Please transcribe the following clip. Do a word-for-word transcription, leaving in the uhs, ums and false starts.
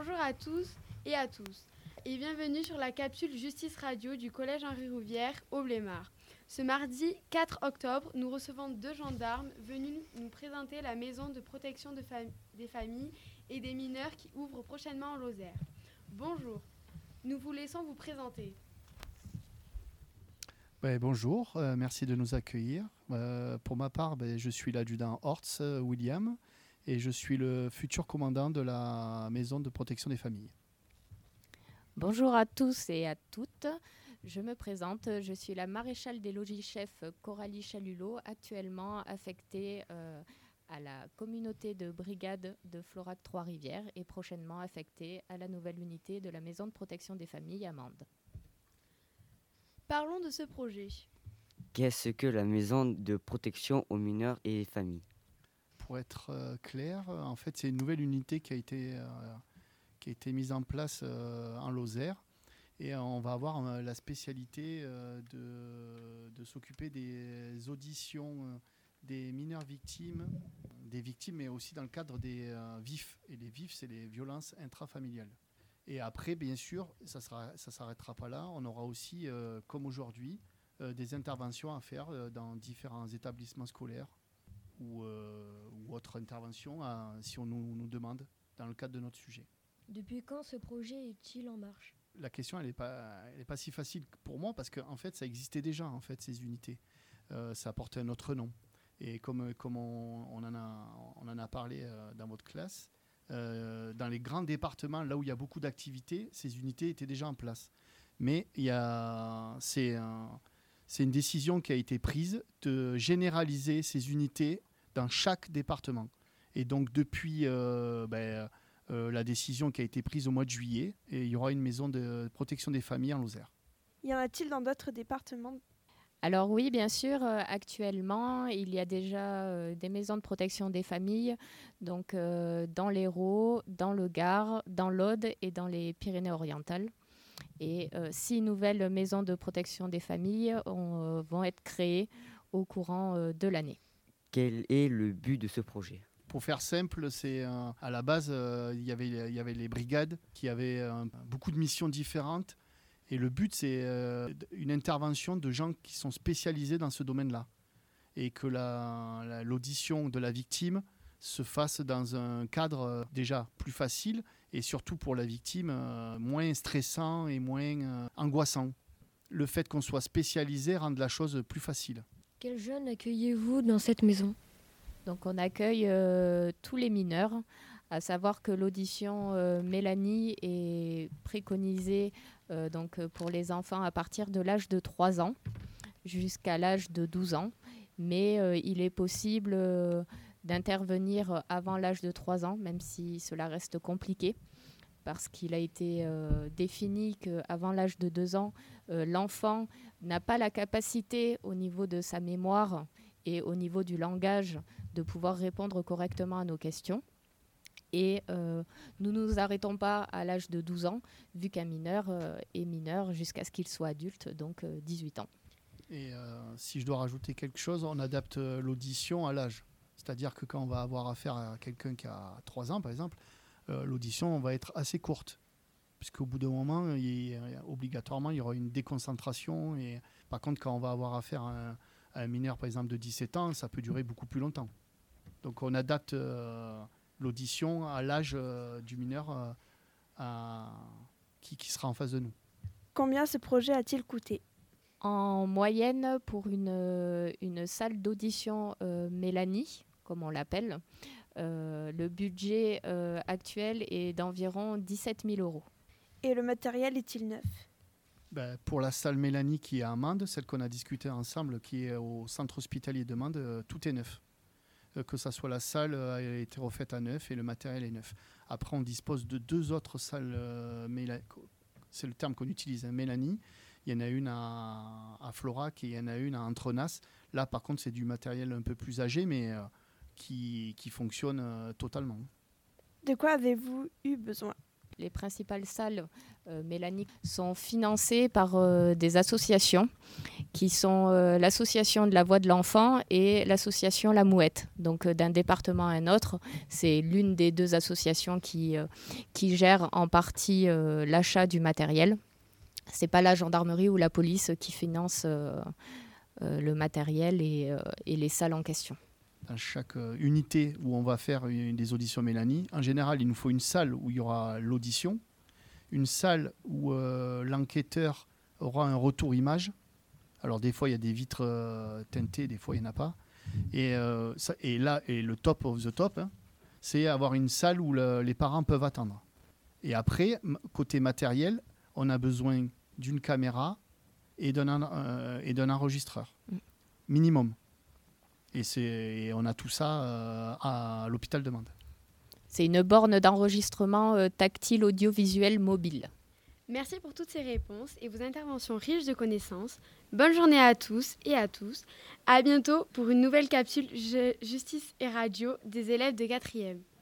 Bonjour à tous et à tous et bienvenue sur la capsule Justice Radio du Collège Henri Rouvière au Blémard. Ce mardi quatre octobre, nous recevons deux gendarmes venus nous présenter la maison de protection de fam- des familles et des mineurs qui ouvre prochainement en Lozère. Bonjour, nous vous laissons vous présenter. Ben, bonjour, euh, merci de nous accueillir. Euh, pour ma part, ben, je suis l'adjudant Hortz euh, William et je suis le futur commandant de la maison de protection des familles. Bonjour à tous et à toutes. Je me présente, je suis la maréchale des logis-chefs Coralie Chalulot, actuellement affectée euh, à la communauté de brigade de Florac Trois-Rivières et prochainement affectée à la nouvelle unité de la maison de protection des familles à Mende. Parlons de ce projet. Qu'est-ce que la maison de protection aux mineurs et les familles ? Pour être euh, clair, euh, en fait, c'est une nouvelle unité qui a été, euh, qui a été mise en place euh, en Lozère. Et euh, on va avoir euh, la spécialité euh, de, de s'occuper des auditions euh, des mineurs victimes, des victimes, mais aussi dans le cadre des euh, vifs. Et les vifs, c'est les violences intrafamiliales. Et après, bien sûr, ça ne s'arrêtera pas là. On aura aussi, euh, comme aujourd'hui, euh, des interventions à faire euh, dans différents établissements scolaires ou, euh, ou autres interventions à, si on nous, nous demande dans le cadre de notre sujet. Depuis quand ce projet est-il en marche ? La question, elle n'est pas, elle est pas si facile pour moi parce qu'en en fait, ça existait déjà, en fait, ces unités. Euh, ça portait un autre nom. Et comme, comme on, on, en a, on en a parlé euh, dans votre classe, euh, dans les grands départements, là où il y a beaucoup d'activités, ces unités étaient déjà en place. Mais il y a, c'est, un, c'est une décision qui a été prise de généraliser ces unités dans chaque département. Et donc, depuis... Euh, ben, Euh, la décision qui a été prise au mois de juillet, et il y aura une maison de protection des familles en Lozère. Y en a-t-il dans d'autres départements ? Alors oui, bien sûr, euh, actuellement, il y a déjà euh, des maisons de protection des familles, donc euh, dans l'Hérault, dans le Gard, dans l'Aude et dans les Pyrénées-Orientales. Et euh, six nouvelles maisons de protection des familles ont, euh, vont être créées au courant euh, de l'année. Quel est le but de ce projet ? Pour faire simple, c'est euh, à la base, euh, y avait, il y avait les brigades qui avaient euh, beaucoup de missions différentes. Et le but, c'est euh, une intervention de gens qui sont spécialisés dans ce domaine-là. Et que la, la, l'audition de la victime se fasse dans un cadre euh, déjà plus facile et surtout pour la victime, euh, moins stressant et moins euh, angoissant. Le fait qu'on soit spécialisé rend la chose plus facile. Quels jeunes accueillez-vous dans cette maison ? Donc on accueille euh, tous les mineurs, à savoir que l'audition euh, Mélanie est préconisée euh, donc, pour les enfants à partir de l'âge de trois ans jusqu'à l'âge de douze ans. Mais euh, il est possible euh, d'intervenir avant l'âge de trois ans, même si cela reste compliqué, parce qu'il a été euh, défini qu'avant l'âge de deux ans, euh, l'enfant n'a pas la capacité au niveau de sa mémoire et au niveau du langage de pouvoir répondre correctement à nos questions. Et euh, nous ne nous arrêtons pas à l'âge de douze ans, vu qu'un mineur euh, est mineur jusqu'à ce qu'il soit adulte, donc euh, dix-huit ans. Et euh, si je dois rajouter quelque chose, on adapte l'audition à l'âge. C'est-à-dire que quand on va avoir affaire à quelqu'un qui a trois ans, par exemple, euh, l'audition va être assez courte. Puisqu'au bout d'un moment, il y a, obligatoirement, il y aura une déconcentration. Et, par contre, quand on va avoir affaire à un, à un mineur, par exemple, de dix-sept ans, ça peut durer beaucoup plus longtemps. Donc on adapte euh, l'audition à l'âge euh, du mineur euh, à, qui, qui sera en face de nous. Combien ce projet a-t-il coûté ? En moyenne, pour une, une salle d'audition euh, Mélanie, comme on l'appelle, euh, le budget euh, actuel est d'environ dix-sept mille euros. Et le matériel est-il neuf ? Ben, pour la salle Mélanie qui est à Mende, celle qu'on a discutée ensemble, qui est au centre hospitalier de Mende, euh, tout est neuf. Euh, que ça soit la salle euh, a été refaite à neuf et le matériel est neuf. Après, on dispose de deux autres salles, euh, Méla- c'est le terme qu'on utilise, hein, Mélanie. Il y en a une à, à Florac et il y en a une à Entrenas. Là, par contre, c'est du matériel un peu plus âgé, mais euh, qui, qui fonctionne euh, totalement. De quoi avez-vous eu besoin ? Les principales salles, euh, Mélanie, sont financées par euh, des associations qui sont euh, l'association de la voix de l'enfant et l'association La Mouette. Donc euh, d'un département à un autre, c'est l'une des deux associations qui, euh, qui gère en partie euh, l'achat du matériel. Ce n'est pas la gendarmerie ou la police qui finance euh, euh, le matériel et, euh, et les salles en question. Dans chaque euh, unité où on va faire une, des auditions Mélanie, en général, il nous faut une salle où il y aura l'audition, une salle où euh, l'enquêteur aura un retour image. Alors des fois, il y a des vitres euh, teintées, des fois, il n'y en a pas. Et, euh, ça, et là, et le top of the top, hein, c'est avoir une salle où le, les parents peuvent attendre. Et après, m- côté matériel, on a besoin d'une caméra et d'un, en- euh, et d'un enregistreur, minimum. Et, c'est, et on a tout ça euh, à l'hôpital de Mende. C'est une borne d'enregistrement euh, tactile audiovisuel mobile. Merci pour toutes ces réponses et vos interventions riches de connaissances. Bonne journée à tous et à tous. À bientôt pour une nouvelle capsule Je- Justice et Radio des élèves de quatrième.